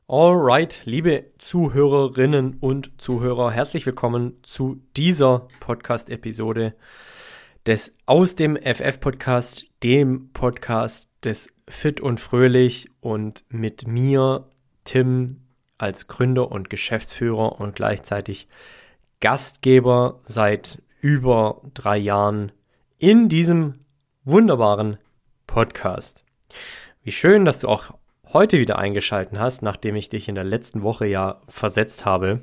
Alright, liebe Zuhörerinnen und Zuhörer, herzlich willkommen zu dieser Podcast-Episode des Aus dem FF-Podcast, dem Podcast des Fit und Fröhlich und mit mir, Tim, als Gründer und Geschäftsführer und gleichzeitig Gastgeber seit über 3 Jahren in diesem wunderbaren Podcast. Wie schön, dass du auch heute wieder eingeschaltet hast, nachdem ich dich in der letzten Woche ja versetzt habe.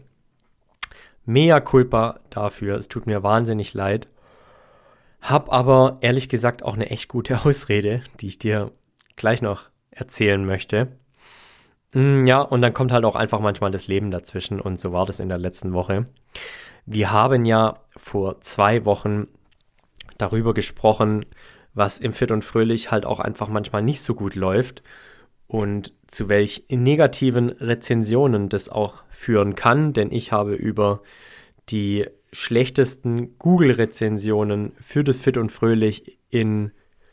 Mea culpa dafür, es tut mir wahnsinnig leid. Hab aber ehrlich gesagt auch eine echt gute Ausrede, die ich dir gleich noch erzählen möchte. Ja, und dann kommt halt auch einfach manchmal das Leben dazwischen und so war das in der letzten Woche. Wir haben ja vor 2 Wochen darüber gesprochen, was im Fit und Fröhlich halt auch einfach manchmal nicht so gut läuft und zu welch negativen Rezensionen das auch führen kann, denn ich habe über die schlechtesten Google-Rezensionen für das Fit und Fröhlich in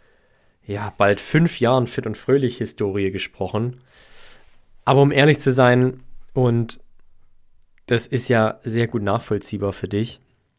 bald 5 Jahren Fit und Fröhlich-Historie gesprochen. Aber um ehrlich zu sein, und das ist ja sehr gut nachvollziehbar für dich,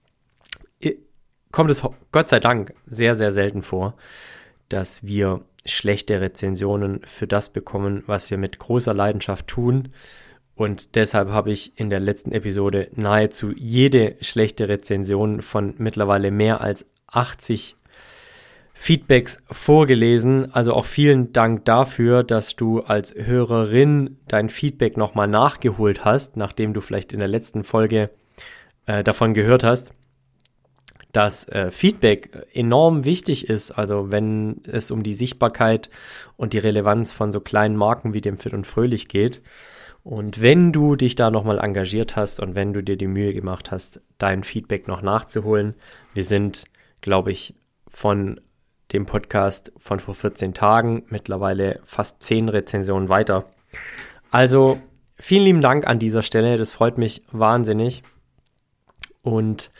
kommt es Gott sei Dank sehr, sehr selten vor, dass wir schlechte Rezensionen für das bekommen, was wir mit großer Leidenschaft tun. Und deshalb habe ich in der letzten Episode nahezu jede schlechte Rezension von mittlerweile mehr als 80 Feedbacks vorgelesen. Also auch vielen Dank dafür, dass du als Hörerin dein Feedback nochmal nachgeholt hast, nachdem du vielleicht in der letzten Folge davon gehört hast, dass Feedback enorm wichtig ist, also wenn es um die Sichtbarkeit und die Relevanz von so kleinen Marken wie dem Fit und Fröhlich geht. Und wenn du dich da nochmal engagiert hast und wenn du dir die Mühe gemacht hast, dein Feedback noch nachzuholen, wir sind, glaube ich, von dem Podcast von vor 14 Tagen mittlerweile fast 10 Rezensionen weiter. Also vielen lieben Dank an dieser Stelle, das freut mich wahnsinnig und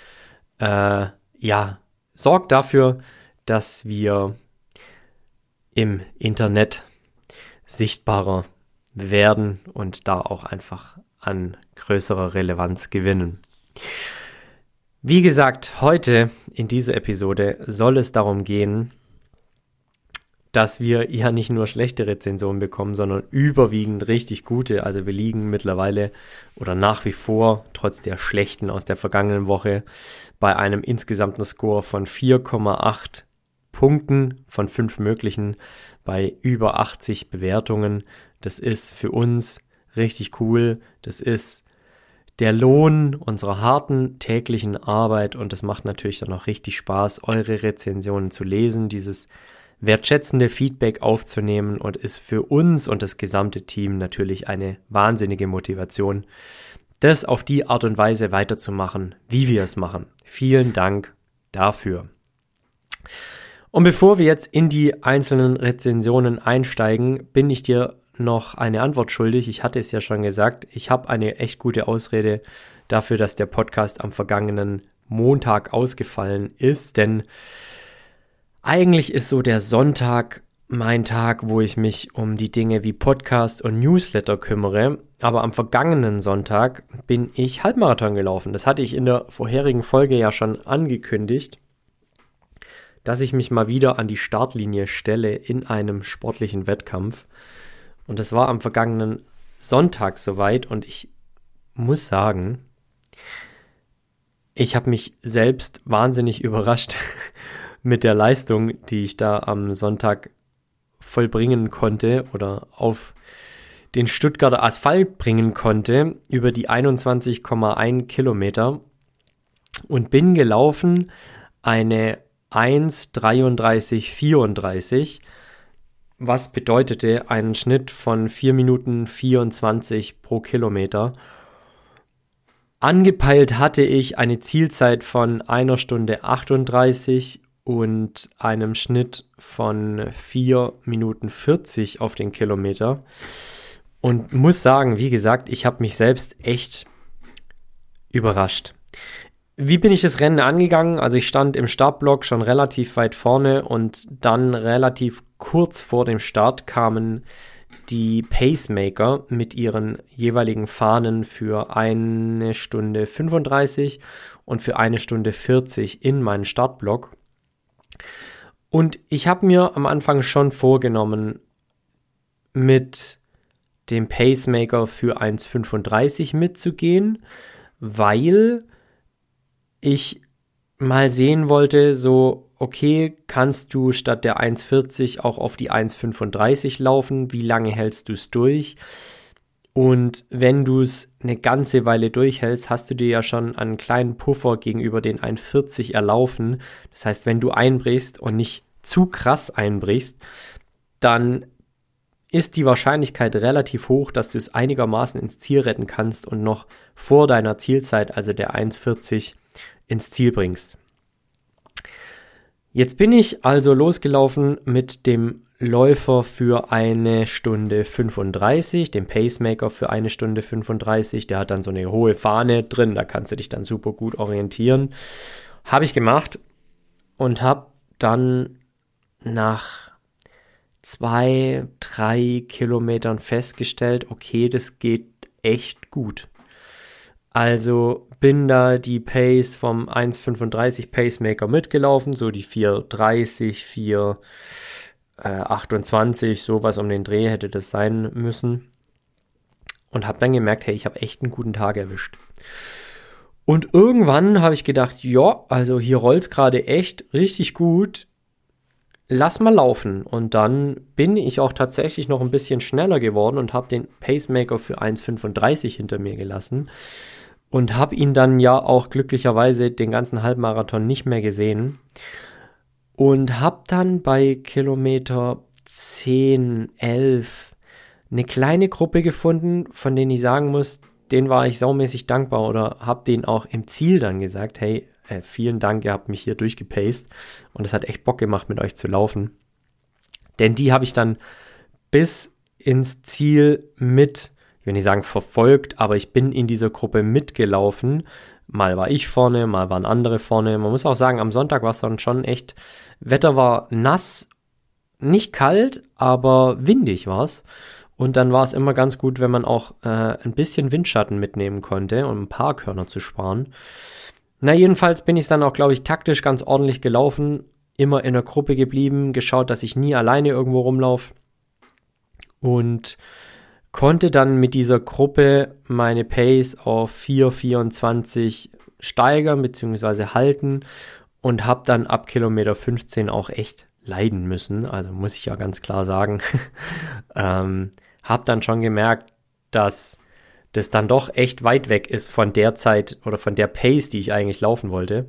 sorgt dafür, dass wir im Internet sichtbarer werden und da auch einfach an größerer Relevanz gewinnen. Wie gesagt, heute in dieser Episode soll es darum gehen, dass wir ja nicht nur schlechte Rezensionen bekommen, sondern überwiegend richtig gute. Also wir liegen mittlerweile oder nach wie vor, trotz der schlechten aus der vergangenen Woche, bei einem insgesamten Score von 4,8 Punkten von 5 möglichen bei über 80 Bewertungen. Das ist für uns richtig cool. Das ist der Lohn unserer harten täglichen Arbeit und das macht natürlich dann auch richtig Spaß, eure Rezensionen zu lesen, dieses wertschätzende Feedback aufzunehmen und ist für uns und das gesamte Team natürlich eine wahnsinnige Motivation, das auf die Art und Weise weiterzumachen, wie wir es machen. Vielen Dank dafür. Und bevor wir jetzt in die einzelnen Rezensionen einsteigen, bin ich dir noch eine Antwort schuldig. Ich hatte es ja schon gesagt, ich habe eine echt gute Ausrede dafür, dass der Podcast am vergangenen Montag ausgefallen ist, denn eigentlich ist so der Sonntag mein Tag, wo ich mich um die Dinge wie Podcast und Newsletter kümmere. Aber am vergangenen Sonntag bin ich Halbmarathon gelaufen. Das hatte ich in der vorherigen Folge ja schon angekündigt, dass ich mich mal wieder an die Startlinie stelle in einem sportlichen Wettkampf. Und das war am vergangenen Sonntag soweit. Und ich muss sagen, ich habe mich selbst wahnsinnig überrascht mit der Leistung, die ich da am Sonntag vollbringen konnte oder auf den Stuttgarter Asphalt bringen konnte über die 21,1 Kilometer und bin gelaufen eine 1:33,34, was bedeutete einen Schnitt von 4 Minuten 24 pro Kilometer. Angepeilt hatte ich eine Zielzeit von 1 Stunde 38 und einem Schnitt von 4 Minuten 40 auf den Kilometer. Und muss sagen, wie gesagt, ich habe mich selbst echt überrascht. Wie bin ich das Rennen angegangen? Also ich stand im Startblock schon relativ weit vorne und dann relativ kurz vor dem Start kamen die Pacemaker mit ihren jeweiligen Fahnen für 1 Stunde 35 und für 1 Stunde 40 in meinen Startblock. Und ich habe mir am Anfang schon vorgenommen, mit dem Pacemaker für 1,35 mitzugehen, weil ich mal sehen wollte, so, okay, kannst du statt der 1,40 auch auf die 1,35 laufen? Wie lange hältst du es durch? Und wenn du es eine ganze Weile durchhältst, hast du dir ja schon einen kleinen Puffer gegenüber den 1,40 erlaufen. Das heißt, wenn du einbrichst und nicht zu krass einbrichst, dann ist die Wahrscheinlichkeit relativ hoch, dass du es einigermaßen ins Ziel retten kannst und noch vor deiner Zielzeit, also der 1,40, ins Ziel bringst. Jetzt bin ich also losgelaufen mit dem Läufer für 1 Stunde 35, dem Pacemaker für 1 Stunde 35. Der hat dann so eine hohe Fahne drin, da kannst du dich dann super gut orientieren. Habe ich gemacht und habe dann nach 2, 3 Kilometern festgestellt, okay, das geht echt gut. Also bin da die Pace vom 1,35 Pacemaker mitgelaufen, so die 4,30, 4,28, sowas um den Dreh hätte das sein müssen. Und habe dann gemerkt, hey, ich habe echt einen guten Tag erwischt. Und irgendwann habe ich gedacht, ja, also hier rollt's gerade echt richtig gut. Lass mal laufen. Und dann bin ich auch tatsächlich noch ein bisschen schneller geworden und habe den Pacemaker für 1,35 hinter mir gelassen und habe ihn dann ja auch glücklicherweise den ganzen Halbmarathon nicht mehr gesehen und habe dann bei Kilometer 10, 11 eine kleine Gruppe gefunden, von denen ich sagen muss, denen war ich saumäßig dankbar oder habe denen auch im Ziel dann gesagt, hey, vielen Dank, ihr habt mich hier durchgepaced und es hat echt Bock gemacht, mit euch zu laufen. Denn die habe ich dann bis ins Ziel mit, ich will nicht sagen verfolgt, aber ich bin in dieser Gruppe mitgelaufen. Mal war ich vorne, mal waren andere vorne. Man muss auch sagen, am Sonntag war es dann schon echt, Wetter war nass, nicht kalt, aber windig war es. Und dann war es immer ganz gut, wenn man auch ein bisschen Windschatten mitnehmen konnte, um ein paar Körner zu sparen. Na, jedenfalls bin ich dann auch, glaube ich, taktisch ganz ordentlich gelaufen, immer in der Gruppe geblieben, geschaut, dass ich nie alleine irgendwo rumlaufe und konnte dann mit dieser Gruppe meine Pace auf 4,24 steigern bzw. halten und habe dann ab Kilometer 15 auch echt leiden müssen, also muss ich ja ganz klar sagen. Habe dann schon gemerkt, dass das dann doch echt weit weg ist von der Zeit oder von der Pace, die ich eigentlich laufen wollte.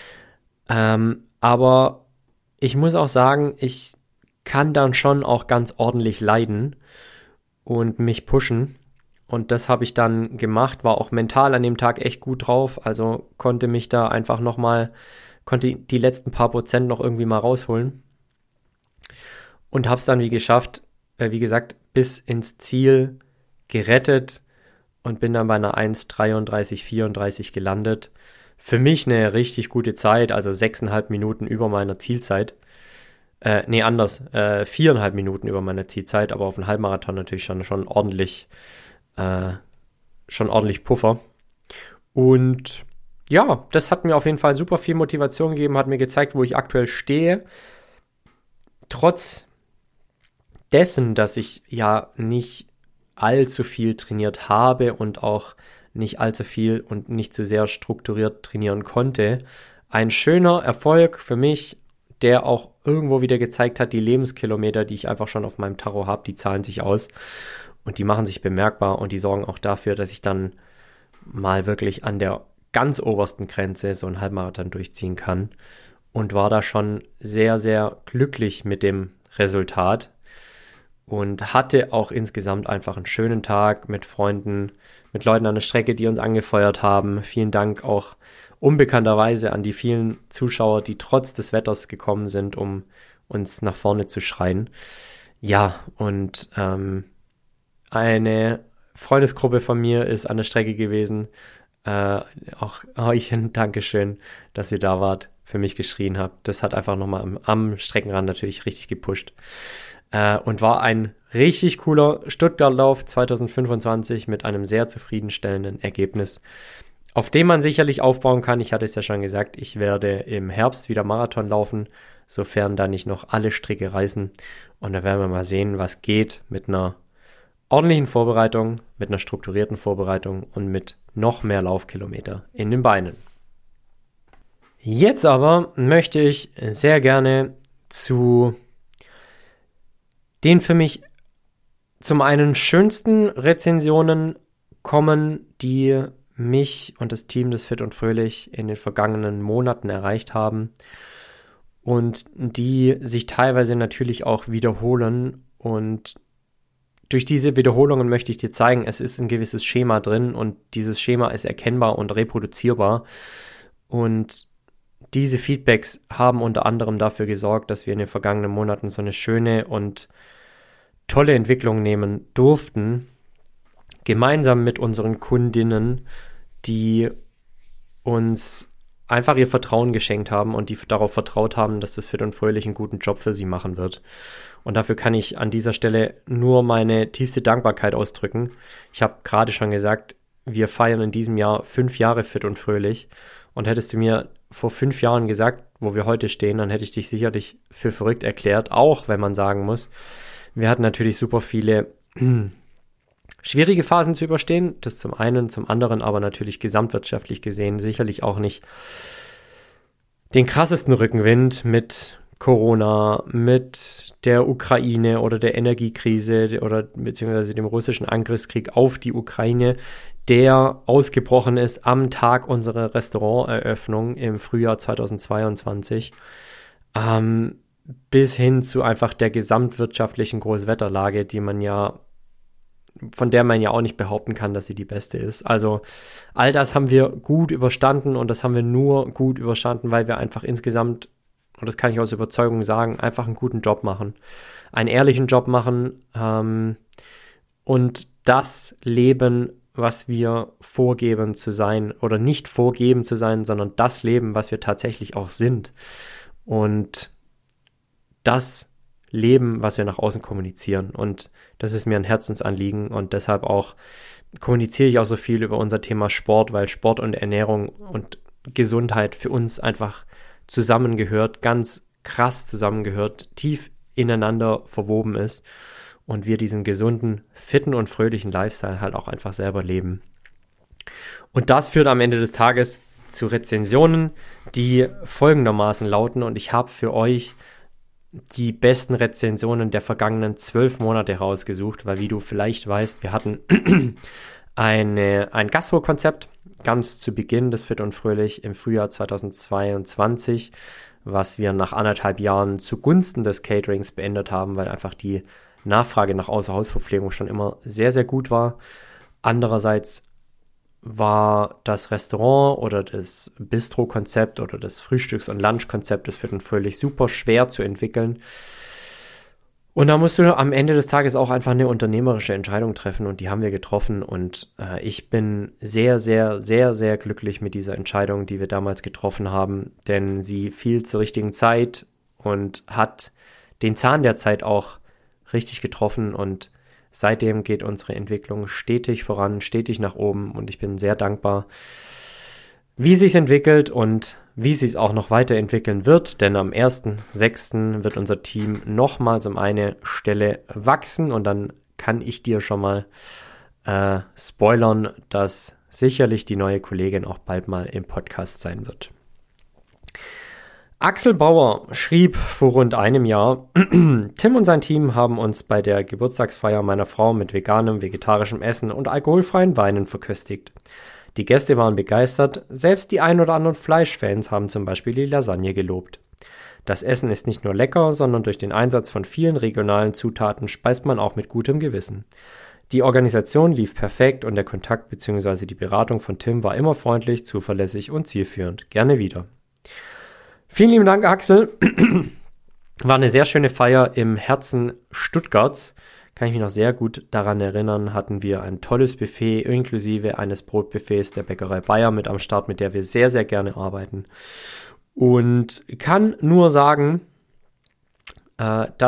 Aber ich muss auch sagen, ich kann dann schon auch ganz ordentlich leiden und mich pushen. Und das habe ich dann gemacht, war auch mental an dem Tag echt gut drauf. Also konnte mich da einfach konnte die letzten paar Prozent noch irgendwie mal rausholen. Und habe es dann wie gesagt, bis ins Ziel gerettet. Und bin dann bei einer 1,33,34 gelandet. Für mich eine richtig gute Zeit, also 6,5 Minuten über meiner Zielzeit. 4,5 Minuten über meiner Zielzeit, aber auf einen Halbmarathon natürlich schon ordentlich Puffer. Und ja, das hat mir auf jeden Fall super viel Motivation gegeben, hat mir gezeigt, wo ich aktuell stehe. Trotz dessen, dass ich ja nicht allzu viel trainiert habe und auch nicht allzu viel und nicht zu sehr strukturiert trainieren konnte. Ein schöner Erfolg für mich, der auch irgendwo wieder gezeigt hat, die Lebenskilometer, die ich einfach schon auf meinem Tacho habe, die zahlen sich aus und die machen sich bemerkbar und die sorgen auch dafür, dass ich dann mal wirklich an der ganz obersten Grenze so einen Halbmarathon durchziehen kann und war da schon sehr, sehr glücklich mit dem Resultat. Und hatte auch insgesamt einfach einen schönen Tag mit Freunden, mit Leuten an der Strecke, die uns angefeuert haben. Vielen Dank auch unbekannterweise an die vielen Zuschauer, die trotz des Wetters gekommen sind, um uns nach vorne zu schreien. Ja, und eine Freundesgruppe von mir ist an der Strecke gewesen. Auch euch ein Dankeschön, dass ihr da wart, für mich geschrien habt. Das hat einfach nochmal am Streckenrand natürlich richtig gepusht. und war ein richtig cooler Stuttgart-Lauf 2025 mit einem sehr zufriedenstellenden Ergebnis, auf dem man sicherlich aufbauen kann. Ich hatte es ja schon gesagt, ich werde im Herbst wieder Marathon laufen, sofern da nicht noch alle Stricke reißen. Und da werden wir mal sehen, was geht mit einer ordentlichen Vorbereitung, mit einer strukturierten Vorbereitung und mit noch mehr Laufkilometer in den Beinen. Jetzt aber möchte ich sehr gerne zu den für mich zum einen schönsten Rezensionen kommen, die mich und das Team des Fit und Fröhlich in den vergangenen Monaten erreicht haben und die sich teilweise natürlich auch wiederholen. Und durch diese Wiederholungen möchte ich dir zeigen, es ist ein gewisses Schema drin und dieses Schema ist erkennbar und reproduzierbar. Und diese Feedbacks haben unter anderem dafür gesorgt, dass wir in den vergangenen Monaten so eine schöne und tolle Entwicklung nehmen durften, gemeinsam mit unseren Kundinnen, die uns einfach ihr Vertrauen geschenkt haben und die darauf vertraut haben, dass das Fit und Fröhlich einen guten Job für sie machen wird. Und dafür kann ich an dieser Stelle nur meine tiefste Dankbarkeit ausdrücken. Ich habe gerade schon gesagt, wir feiern in diesem Jahr 5 Jahre Fit und Fröhlich. Und hättest du mir vor 5 Jahren gesagt, wo wir heute stehen, dann hätte ich dich sicherlich für verrückt erklärt, auch wenn man sagen muss, wir hatten natürlich super viele schwierige Phasen zu überstehen, das zum einen, zum anderen aber natürlich gesamtwirtschaftlich gesehen sicherlich auch nicht den krassesten Rückenwind mit Corona, mit der Ukraine oder der Energiekrise oder beziehungsweise dem russischen Angriffskrieg auf die Ukraine, der ausgebrochen ist am Tag unserer Restauranteröffnung im Frühjahr 2022, bis hin zu einfach der gesamtwirtschaftlichen Großwetterlage, von der man ja auch nicht behaupten kann, dass sie die beste ist. Also all das haben wir gut überstanden und das haben wir nur gut überstanden, weil wir einfach insgesamt, und das kann ich aus Überzeugung sagen, einfach einen guten Job machen, einen ehrlichen Job machen und das Leben, was wir vorgeben zu sein oder nicht vorgeben zu sein, sondern das Leben, was wir tatsächlich auch sind und das Leben, was wir nach außen kommunizieren. Und das ist mir ein Herzensanliegen und deshalb auch kommuniziere ich auch so viel über unser Thema Sport, weil Sport und Ernährung und Gesundheit für uns einfach zusammengehört, ganz krass zusammengehört, tief ineinander verwoben ist und wir diesen gesunden, fitten und fröhlichen Lifestyle halt auch einfach selber leben. Und das führt am Ende des Tages zu Rezensionen, die folgendermaßen lauten, und ich habe für euch die besten Rezensionen der vergangenen 12 Monate rausgesucht, weil wie du vielleicht weißt, wir hatten ein Gastro-Konzept ganz zu Beginn des Fit und Fröhlich im Frühjahr 2022, was wir nach 1,5 Jahren zugunsten des Caterings beendet haben, weil einfach die Nachfrage nach Außerhausverpflegung schon immer sehr, sehr gut war. Andererseits war das Restaurant oder das Bistro-Konzept oder das Frühstücks- und Lunch-Konzept des Fit und Fröhlich super schwer zu entwickeln. Und da musst du am Ende des Tages auch einfach eine unternehmerische Entscheidung treffen und die haben wir getroffen und ich bin sehr, sehr, sehr, sehr glücklich mit dieser Entscheidung, die wir damals getroffen haben, denn sie fiel zur richtigen Zeit und hat den Zahn der Zeit auch richtig getroffen und seitdem geht unsere Entwicklung stetig voran, stetig nach oben und ich bin sehr dankbar, wie es sich entwickelt und wie es sich auch noch weiterentwickeln wird, denn am 1.6. wird unser Team nochmals um eine Stelle wachsen und dann kann ich dir schon mal spoilern, dass sicherlich die neue Kollegin auch bald mal im Podcast sein wird. Axel Bauer schrieb vor rund einem Jahr, Tim und sein Team haben uns bei der Geburtstagsfeier meiner Frau mit veganem, vegetarischem Essen und alkoholfreien Weinen verköstigt. Die Gäste waren begeistert, selbst die ein oder anderen Fleischfans haben zum Beispiel die Lasagne gelobt. Das Essen ist nicht nur lecker, sondern durch den Einsatz von vielen regionalen Zutaten speist man auch mit gutem Gewissen. Die Organisation lief perfekt und der Kontakt bzw. die Beratung von Tim war immer freundlich, zuverlässig und zielführend. Gerne wieder. Vielen lieben Dank, Axel. War eine sehr schöne Feier im Herzen Stuttgarts. Kann ich mich noch sehr gut daran erinnern, hatten wir ein tolles Buffet inklusive eines Brotbuffets der Bäckerei Bayer mit am Start, mit der wir sehr, sehr gerne arbeiten. Und kann nur sagen, dass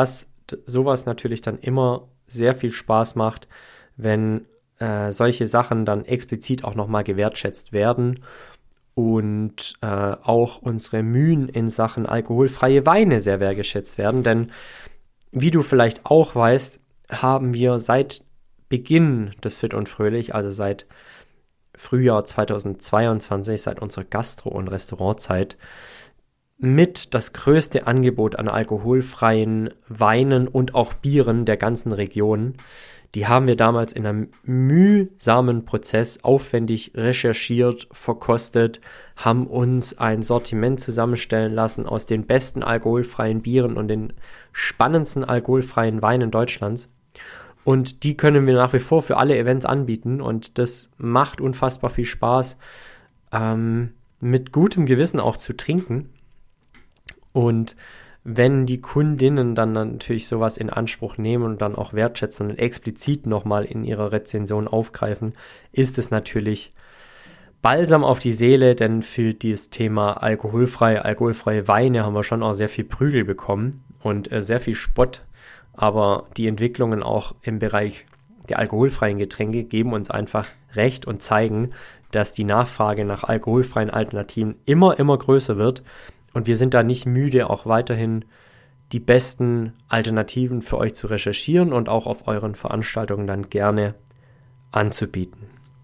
sowas natürlich dann immer sehr viel Spaß macht, wenn solche Sachen dann explizit auch nochmal gewertschätzt werden und auch unsere Mühen in Sachen alkoholfreie Weine sehr wertgeschätzt werden. Denn wie du vielleicht auch weißt, haben wir seit Beginn des Fit und Fröhlich, also seit Frühjahr 2022, seit unserer Gastro- und Restaurantzeit, mit das größte Angebot an alkoholfreien Weinen und auch Bieren der ganzen Region. Die haben wir damals in einem mühsamen Prozess aufwendig recherchiert, verkostet, haben uns ein Sortiment zusammenstellen lassen aus den besten alkoholfreien Bieren und den spannendsten alkoholfreien Weinen Deutschlands. Und die können wir nach wie vor für alle Events anbieten. Und das macht unfassbar viel Spaß, mit gutem Gewissen auch zu trinken. Und wenn die Kundinnen dann natürlich sowas in Anspruch nehmen und dann auch wertschätzen und explizit nochmal in ihrer Rezension aufgreifen, ist es natürlich Balsam auf die Seele, denn für dieses Thema alkoholfreie Weine haben wir schon auch sehr viel Prügel bekommen und sehr viel Spott. Aber die Entwicklungen auch im Bereich der alkoholfreien Getränke geben uns einfach recht und zeigen, dass die Nachfrage nach alkoholfreien Alternativen immer größer wird. Und wir sind da nicht müde, auch weiterhin die besten Alternativen für euch zu recherchieren und auch auf euren Veranstaltungen dann gerne anzubieten.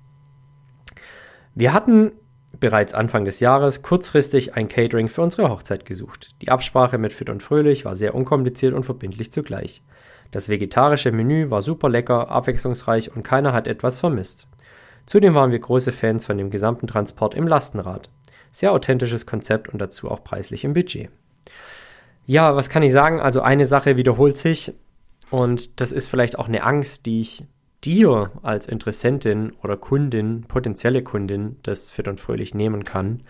Wir hatten bereits Anfang des Jahres kurzfristig ein Catering für unsere Hochzeit gesucht. Die Absprache mit Fit und Fröhlich war sehr unkompliziert und verbindlich zugleich. Das vegetarische Menü war super lecker, abwechslungsreich und keiner hat etwas vermisst. Zudem waren wir große Fans von dem gesamten Transport im Lastenrad. Sehr authentisches Konzept und dazu auch preislich im Budget. Ja, was kann ich sagen? Also eine Sache wiederholt sich und das ist vielleicht auch eine Angst, die ich dir als Interessentin oder Kundin, potenzielle Kundin des Fit und Fröhlich nehmen kann.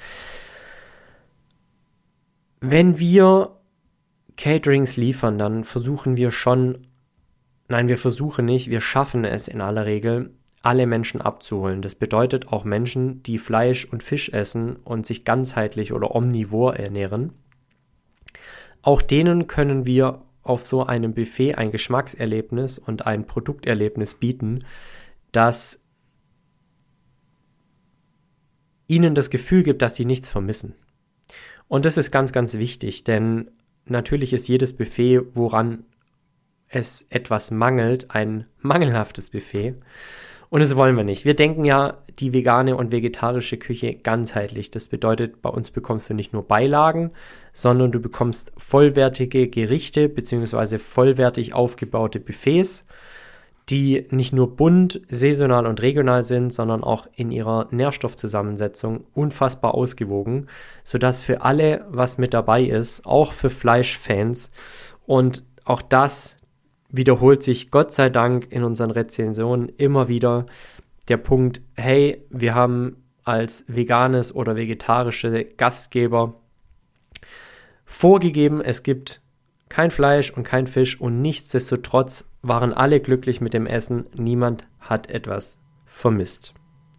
Wenn wir Caterings liefern, dann versuchen wir schon, nein, wir versuchen nicht, wir schaffen es in aller Regel, alle Menschen abzuholen. Das bedeutet auch Menschen, die Fleisch und Fisch essen und sich ganzheitlich oder omnivor ernähren. Auch denen können wir auf so einem Buffet ein Geschmackserlebnis und ein Produkterlebnis bieten, das ihnen das Gefühl gibt, dass sie nichts vermissen. Und das ist ganz wichtig, denn natürlich ist jedes Buffet, woran es etwas mangelt, ein mangelhaftes Buffet. Und das wollen wir nicht. Wir denken ja die vegane und vegetarische Küche ganzheitlich. Das bedeutet, bei uns bekommst du nicht nur Beilagen, sondern du bekommst vollwertige Gerichte bzw. vollwertig aufgebaute Buffets, die nicht nur bunt, saisonal und regional sind, sondern auch in ihrer Nährstoffzusammensetzung unfassbar ausgewogen, sodass für alle was mit dabei ist, auch für Fleischfans. Und auch das wiederholt sich Gott sei Dank in unseren Rezensionen immer wieder der Punkt, hey, wir haben als veganes oder vegetarische Gastgeber vorgegeben, es gibt kein Fleisch und kein Fisch und nichtsdestotrotz waren alle glücklich mit dem Essen, niemand hat etwas vermisst.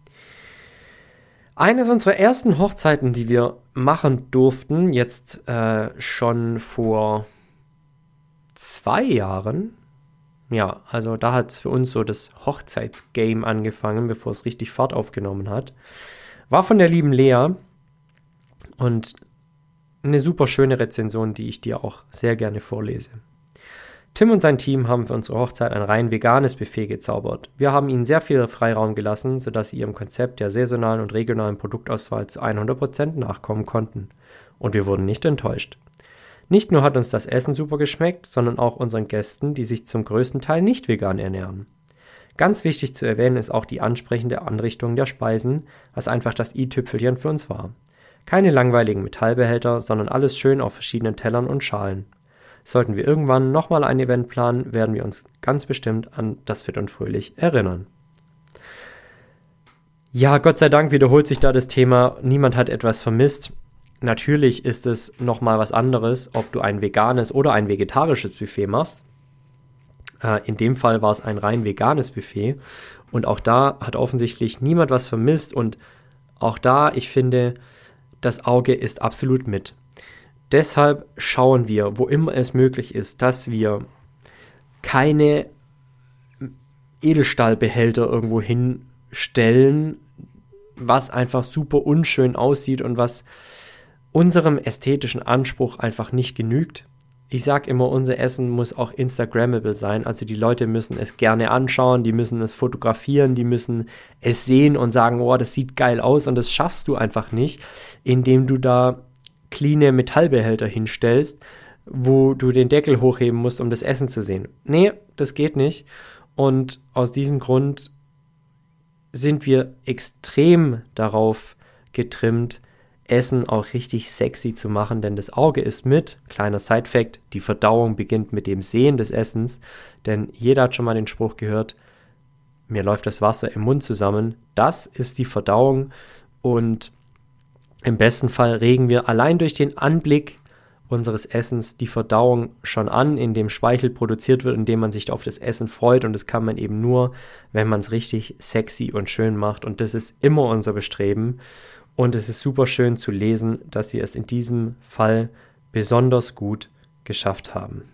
Eines unserer ersten Hochzeiten, die wir machen durften, jetzt schon vor 2 Jahren, ja, also da hat es für uns so das Hochzeitsgame angefangen, bevor es richtig Fahrt aufgenommen hat, war von der lieben Lea und eine super schöne Rezension, die ich dir auch sehr gerne vorlese. Tim und sein Team haben für unsere Hochzeit ein rein veganes Buffet gezaubert. Wir haben ihnen sehr viel Freiraum gelassen, sodass sie ihrem Konzept der saisonalen und regionalen Produktauswahl zu 100% nachkommen konnten. Und wir wurden nicht enttäuscht. Nicht nur hat uns das Essen super geschmeckt, sondern auch unseren Gästen, die sich zum größten Teil nicht vegan ernähren. Ganz wichtig zu erwähnen ist auch die ansprechende Anrichtung der Speisen, was einfach das i-Tüpfelchen für uns war. Keine langweiligen Metallbehälter, sondern alles schön auf verschiedenen Tellern und Schalen. Sollten wir irgendwann nochmal ein Event planen, werden wir uns ganz bestimmt an das Fit und Fröhlich erinnern. Ja, Gott sei Dank wiederholt sich da das Thema, niemand hat etwas vermisst. Natürlich ist es nochmal was anderes, ob du ein veganes oder ein vegetarisches Buffet machst. In dem Fall war es ein rein veganes Buffet und auch da hat offensichtlich niemand was vermisst und auch da, ich finde, das Auge ist absolut mit. Deshalb schauen wir, wo immer es möglich ist, dass wir keine Edelstahlbehälter irgendwo hinstellen, was einfach super unschön aussieht und was unserem ästhetischen Anspruch einfach nicht genügt. Ich sage immer, unser Essen muss auch Instagrammable sein, also die Leute müssen es gerne anschauen, die müssen es fotografieren, die müssen es sehen und sagen, oh, das sieht geil aus, und das schaffst du einfach nicht, indem du da cleane Metallbehälter hinstellst, wo du den Deckel hochheben musst, um das Essen zu sehen. Nee, das geht nicht, und aus diesem Grund sind wir extrem darauf getrimmt, Essen auch richtig sexy zu machen, denn das Auge ist mit, kleiner Side-Fact, die Verdauung beginnt mit dem Sehen des Essens, denn jeder hat schon mal den Spruch gehört, mir läuft das Wasser im Mund zusammen, das ist die Verdauung, und im besten Fall regen wir allein durch den Anblick unseres Essens die Verdauung schon an, indem Speichel produziert wird, indem man sich auf das Essen freut, und das kann man eben nur, wenn man es richtig sexy und schön macht, und das ist immer unser Bestreben. Und es ist super schön zu lesen, dass wir es in diesem Fall besonders gut geschafft haben.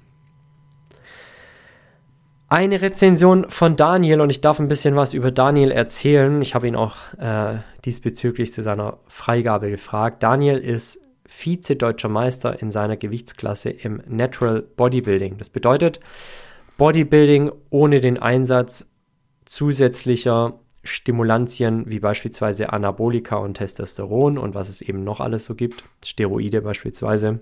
Eine Rezension von Daniel, und ich darf ein bisschen was über Daniel erzählen. Ich habe ihn auch diesbezüglich zu seiner Freigabe gefragt. Daniel ist Vize-Deutscher Meister in seiner Gewichtsklasse im Natural Bodybuilding. Das bedeutet Bodybuilding ohne den Einsatz zusätzlicher Stimulantien wie beispielsweise Anabolika und Testosteron und was es eben noch alles so gibt, Steroide beispielsweise.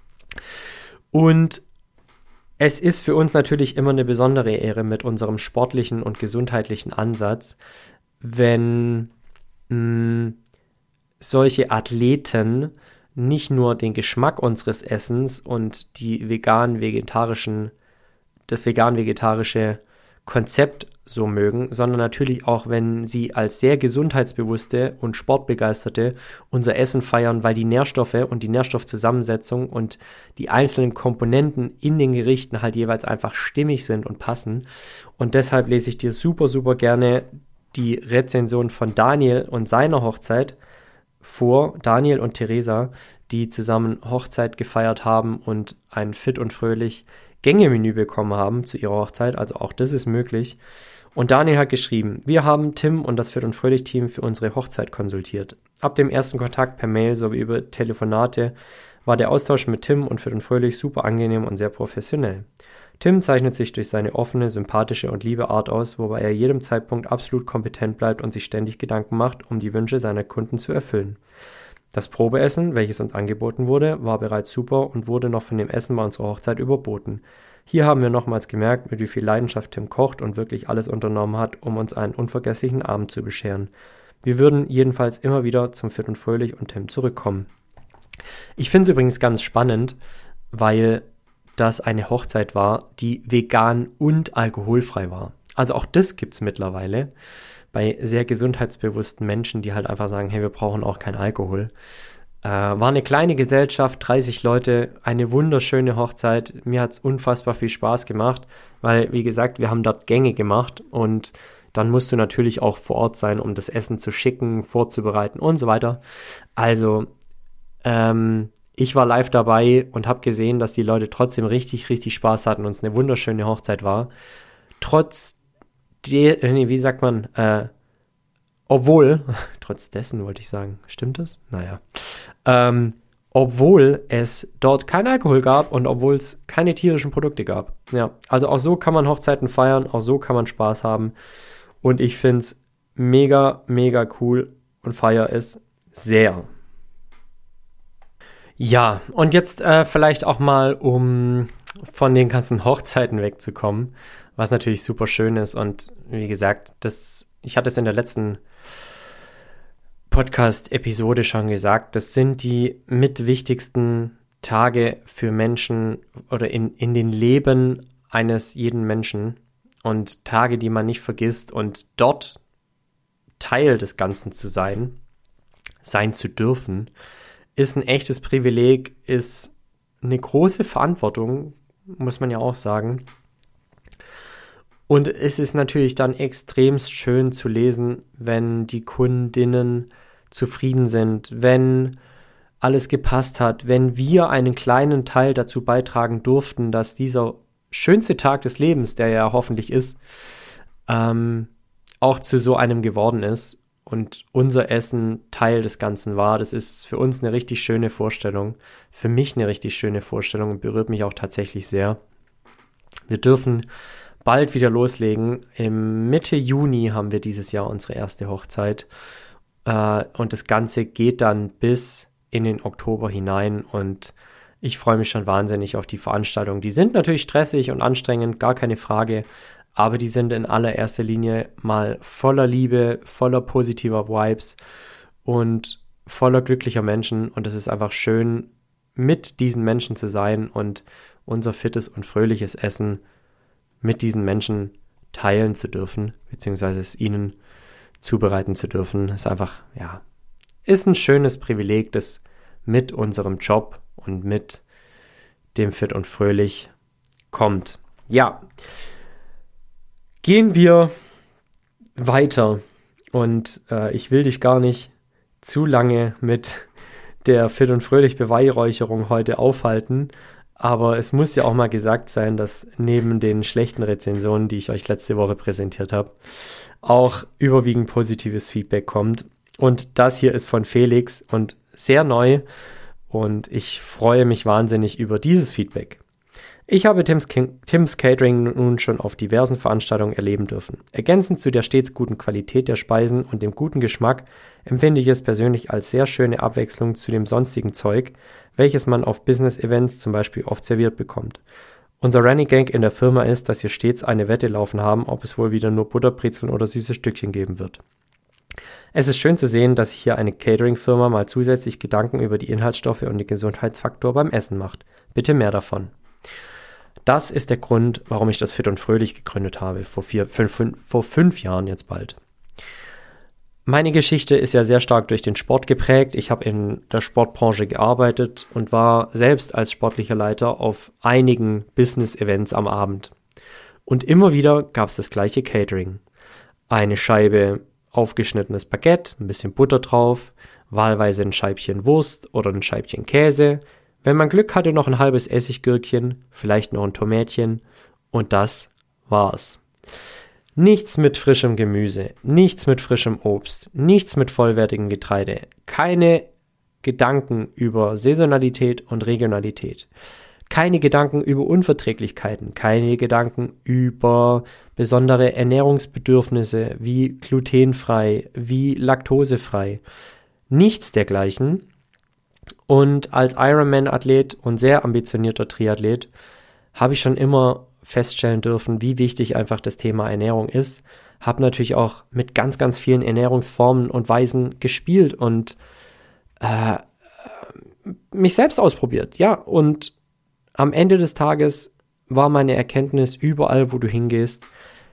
Und es ist für uns natürlich immer eine besondere Ehre mit unserem sportlichen und gesundheitlichen Ansatz, wenn solche Athleten nicht nur den Geschmack unseres Essens und das vegan-vegetarische Konzept so mögen, sondern natürlich auch, wenn sie als sehr gesundheitsbewusste und sportbegeisterte unser Essen feiern, weil die Nährstoffe und die Nährstoffzusammensetzung und die einzelnen Komponenten in den Gerichten halt jeweils einfach stimmig sind und passen. Und deshalb lese ich dir super, super gerne die Rezension von Daniel und seiner Hochzeit vor, Daniel und Theresa, die zusammen Hochzeit gefeiert haben und ein fit und fröhlich Gängemenü bekommen haben zu ihrer Hochzeit, also auch das ist möglich. Und Daniel hat geschrieben, wir haben Tim und das Fit und Fröhlich Team für unsere Hochzeit konsultiert. Ab dem ersten Kontakt per Mail sowie über Telefonate war der Austausch mit Tim und Fit und Fröhlich super angenehm und sehr professionell. Tim zeichnet sich durch seine offene, sympathische und liebe Art aus, wobei er jedem Zeitpunkt absolut kompetent bleibt und sich ständig Gedanken macht, um die Wünsche seiner Kunden zu erfüllen. Das Probeessen, welches uns angeboten wurde, war bereits super und wurde noch von dem Essen bei unserer Hochzeit überboten. Hier haben wir nochmals gemerkt, mit wie viel Leidenschaft Tim kocht und wirklich alles unternommen hat, um uns einen unvergesslichen Abend zu bescheren. Wir würden jedenfalls immer wieder zum Fit und Fröhlich und Tim zurückkommen. Ich finde es übrigens ganz spannend, weil das eine Hochzeit war, die vegan und alkoholfrei war. Also auch das gibt es mittlerweile bei sehr gesundheitsbewussten Menschen, die halt einfach sagen, hey, wir brauchen auch keinen Alkohol. War eine kleine Gesellschaft, 30 Leute, eine wunderschöne Hochzeit. Mir hat es unfassbar viel Spaß gemacht, weil, wie gesagt, wir haben dort Gänge gemacht und dann musst du natürlich auch vor Ort sein, um das Essen zu schicken, vorzubereiten und so weiter. Also, ich war live dabei und habe gesehen, dass die Leute trotzdem richtig, richtig Spaß hatten und es eine wunderschöne Hochzeit war. Trotz dessen wollte ich sagen, stimmt das? Naja. Obwohl es dort keinen Alkohol gab und obwohl es keine tierischen Produkte gab. Ja, also auch so kann man Hochzeiten feiern, auch so kann man Spaß haben. Und ich finde es mega, mega cool und feiere es sehr. Ja, und jetzt vielleicht auch mal, um von den ganzen Hochzeiten wegzukommen, was natürlich super schön ist. Und wie gesagt, ich hatte es in der letzten Podcast-Episode schon gesagt, das sind die mit wichtigsten Tage für Menschen oder in den Leben eines jeden Menschen und Tage, die man nicht vergisst, und dort Teil des Ganzen zu sein zu dürfen, ist ein echtes Privileg, ist eine große Verantwortung, muss man ja auch sagen. Und es ist natürlich dann extremst schön zu lesen, wenn die Kundinnen zufrieden sind, wenn alles gepasst hat, wenn wir einen kleinen Teil dazu beitragen durften, dass dieser schönste Tag des Lebens, der ja hoffentlich ist, auch zu so einem geworden ist und unser Essen Teil des Ganzen war. Das ist für uns eine richtig schöne Vorstellung, für mich eine richtig schöne Vorstellung und berührt mich auch tatsächlich sehr. Wir dürfen bald wieder loslegen. Im Mitte Juni haben wir dieses Jahr unsere erste Hochzeit und das Ganze geht dann bis in den Oktober hinein und ich freue mich schon wahnsinnig auf die Veranstaltungen. Die sind natürlich stressig und anstrengend, gar keine Frage, aber die sind in allererster Linie mal voller Liebe, voller positiver Vibes und voller glücklicher Menschen und es ist einfach schön, mit diesen Menschen zu sein und unser fittes und fröhliches Essen mit diesen Menschen teilen zu dürfen, beziehungsweise es ihnen zubereiten zu dürfen. Ist einfach, ja, ist ein schönes Privileg, das mit unserem Job und mit dem Fit und Fröhlich kommt. Ja, gehen wir weiter und ich will dich gar nicht zu lange mit der Fit und Fröhlich Beweihräucherung heute aufhalten, aber es muss ja auch mal gesagt sein, dass neben den schlechten Rezensionen, die ich euch letzte Woche präsentiert habe, auch überwiegend positives Feedback kommt. Und das hier ist von Felix und sehr neu und ich freue mich wahnsinnig über dieses Feedback. Ich habe Tim's Catering nun schon auf diversen Veranstaltungen erleben dürfen. Ergänzend zu der stets guten Qualität der Speisen und dem guten Geschmack empfinde ich es persönlich als sehr schöne Abwechslung zu dem sonstigen Zeug, welches man auf Business-Events zum Beispiel oft serviert bekommt. Unser Running Gag in der Firma ist, dass wir stets eine Wette laufen haben, ob es wohl wieder nur Butterbrezeln oder süße Stückchen geben wird. Es ist schön zu sehen, dass sich hier eine Catering-Firma mal zusätzlich Gedanken über die Inhaltsstoffe und den Gesundheitsfaktor beim Essen macht. Bitte mehr davon. Das ist der Grund, warum ich das Fit und Fröhlich gegründet habe, vor 5 Jahren jetzt bald. Meine Geschichte ist ja sehr stark durch den Sport geprägt. Ich habe in der Sportbranche gearbeitet und war selbst als sportlicher Leiter auf einigen Business-Events am Abend. Und immer wieder gab es das gleiche Catering. Eine Scheibe aufgeschnittenes Baguette, ein bisschen Butter drauf, wahlweise ein Scheibchen Wurst oder ein Scheibchen Käse. Wenn man Glück hatte, noch ein halbes Essiggürkchen, vielleicht noch ein Tomätchen und das war's. Nichts mit frischem Gemüse, nichts mit frischem Obst, nichts mit vollwertigem Getreide, keine Gedanken über Saisonalität und Regionalität, keine Gedanken über Unverträglichkeiten, keine Gedanken über besondere Ernährungsbedürfnisse wie glutenfrei, wie laktosefrei, nichts dergleichen. Und als Ironman-Athlet und sehr ambitionierter Triathlet habe ich schon immer feststellen dürfen, wie wichtig einfach das Thema Ernährung ist. Habe natürlich auch mit ganz, ganz vielen Ernährungsformen und Weisen gespielt und mich selbst ausprobiert. Ja, und am Ende des Tages war meine Erkenntnis überall, wo du hingehst,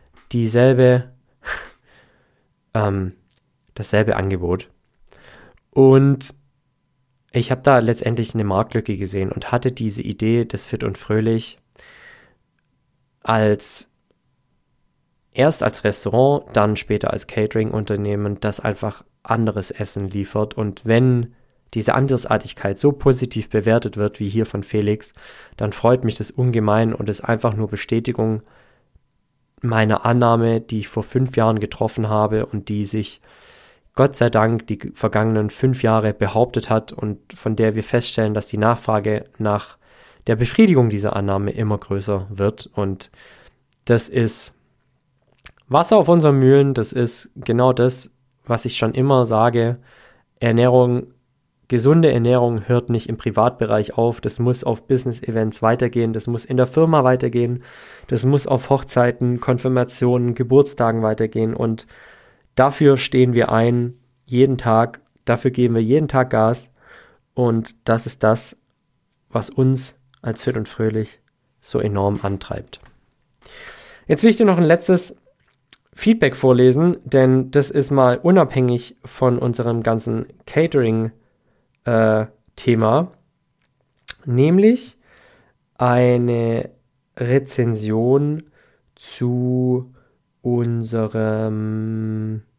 dasselbe Angebot. Und ich habe da letztendlich eine Marktlücke gesehen und hatte diese Idee des Fit und Fröhlich erst als Restaurant, dann später als Catering-Unternehmen, das einfach anderes Essen liefert. Und wenn diese Andersartigkeit so positiv bewertet wird, wie hier von Felix, dann freut mich das ungemein und ist einfach nur Bestätigung meiner Annahme, die ich vor 5 Jahren getroffen habe und die sich Gott sei Dank die vergangenen 5 Jahre behauptet hat und von der wir feststellen, dass die Nachfrage nach der Befriedigung dieser Annahme immer größer wird. Und das ist Wasser auf unseren Mühlen, das ist genau das, was ich schon immer sage. Gesunde Ernährung hört nicht im Privatbereich auf, das muss auf Business-Events weitergehen, das muss in der Firma weitergehen, das muss auf Hochzeiten, Konfirmationen, Geburtstagen weitergehen und dafür stehen wir ein, jeden Tag, dafür geben wir jeden Tag Gas und das ist das, was uns als Fit und Fröhlich so enorm antreibt. Jetzt will ich dir noch ein letztes Feedback vorlesen, denn das ist mal unabhängig von unserem ganzen Catering-Thema, nämlich eine Rezension zu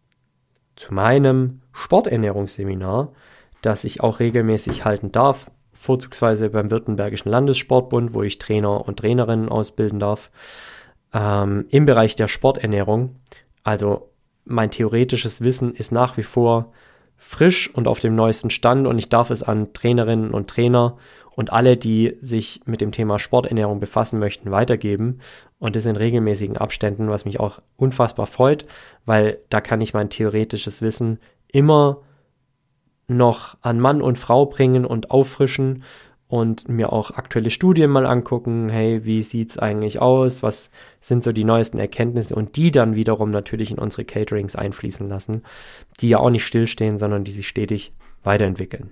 meinem Sporternährungsseminar, das ich auch regelmäßig halten darf, vorzugsweise beim Württembergischen Landessportbund, wo ich Trainer und Trainerinnen ausbilden darf, im Bereich der Sporternährung. Also mein theoretisches Wissen ist nach wie vor frisch und auf dem neuesten Stand und ich darf es an Trainerinnen und Trainer und alle, die sich mit dem Thema Sporternährung befassen möchten, weitergeben und das in regelmäßigen Abständen, was mich auch unfassbar freut, weil da kann ich mein theoretisches Wissen immer noch an Mann und Frau bringen und auffrischen und mir auch aktuelle Studien mal angucken, hey, wie sieht's eigentlich aus, was sind so die neuesten Erkenntnisse und die dann wiederum natürlich in unsere Caterings einfließen lassen, die ja auch nicht stillstehen, sondern die sich stetig weiterentwickeln.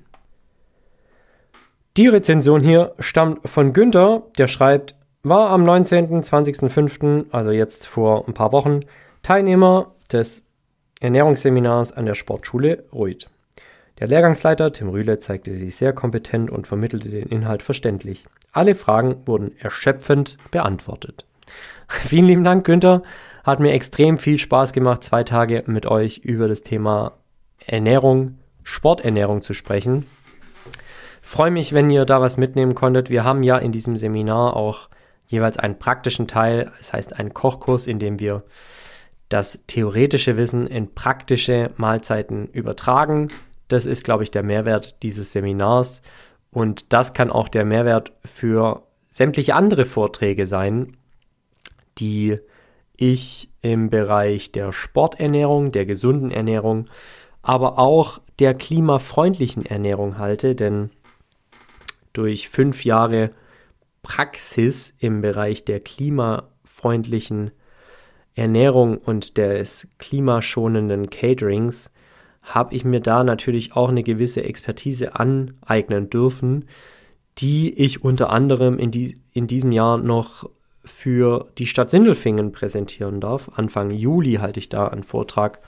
Die Rezension hier stammt von Günther, der schreibt, war am 19. 20.05., also jetzt vor ein paar Wochen, Teilnehmer des Ernährungsseminars an der Sportschule Ruid. Der Lehrgangsleiter Tim Rühle zeigte sich sehr kompetent und vermittelte den Inhalt verständlich. Alle Fragen wurden erschöpfend beantwortet. Vielen lieben Dank, Günther. Hat mir extrem viel Spaß gemacht, 2 Tage mit euch über das Thema Ernährung, Sporternährung zu sprechen. Freue mich, wenn ihr da was mitnehmen konntet. Wir haben ja in diesem Seminar auch jeweils einen praktischen Teil, das heißt einen Kochkurs, in dem wir das theoretische Wissen in praktische Mahlzeiten übertragen. Das ist, glaube ich, der Mehrwert dieses Seminars und das kann auch der Mehrwert für sämtliche andere Vorträge sein, die ich im Bereich der Sporternährung, der gesunden Ernährung, aber auch der klimafreundlichen Ernährung halte, denn durch 5 Jahre Praxis im Bereich der klimafreundlichen Ernährung und des klimaschonenden Caterings habe ich mir da natürlich auch eine gewisse Expertise aneignen dürfen, die ich unter anderem in diesem Jahr noch für die Stadt Sindelfingen präsentieren darf. Anfang Juli halte ich da einen Vortrag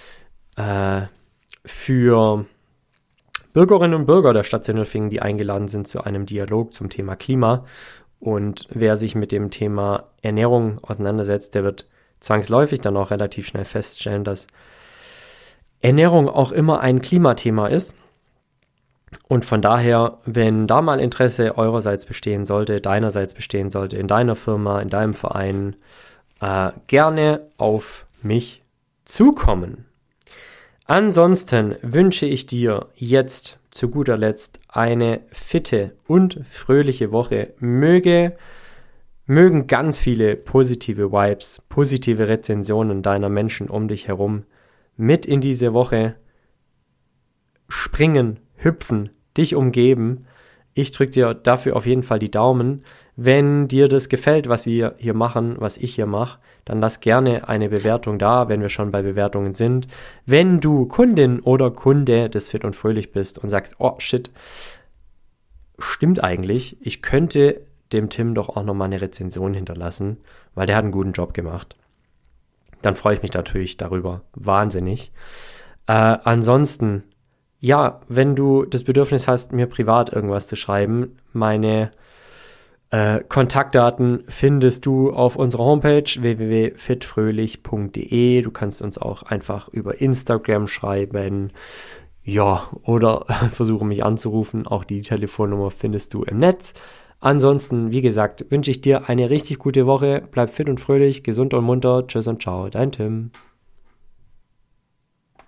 für Bürgerinnen und Bürger der Stadt Sindelfingen, die eingeladen sind zu einem Dialog zum Thema Klima. Und wer sich mit dem Thema Ernährung auseinandersetzt, der wird zwangsläufig dann auch relativ schnell feststellen, dass Ernährung auch immer ein Klimathema ist. Und von daher, wenn da mal Interesse eurerseits bestehen sollte, deinerseits bestehen sollte, in deiner Firma, in deinem Verein, gerne auf mich zukommen. Ansonsten wünsche ich dir jetzt zu guter Letzt eine fitte und fröhliche Woche. Mögen ganz viele positive Vibes, positive Rezensionen deiner Menschen um dich herum mit in diese Woche springen, hüpfen, dich umgeben. Ich drücke dir dafür auf jeden Fall die Daumen. Wenn dir das gefällt, was wir hier machen, was ich hier mache, dann lass gerne eine Bewertung da, wenn wir schon bei Bewertungen sind. Wenn du Kundin oder Kunde des Fit und Fröhlich bist und sagst, oh shit, stimmt eigentlich, ich könnte dem Tim doch auch nochmal eine Rezension hinterlassen, weil der hat einen guten Job gemacht. Dann freue ich mich natürlich darüber wahnsinnig. Ansonsten, ja, wenn du das Bedürfnis hast, mir privat irgendwas zu schreiben, meine Kontaktdaten findest du auf unserer Homepage www.fitfröhlich.de. Du kannst uns auch einfach über Instagram schreiben, ja, oder versuche mich anzurufen. Auch die Telefonnummer findest du im Netz. Ansonsten, wie gesagt, wünsche ich dir eine richtig gute Woche. Bleib fit und fröhlich, gesund und munter. Tschüss und ciao, dein Tim.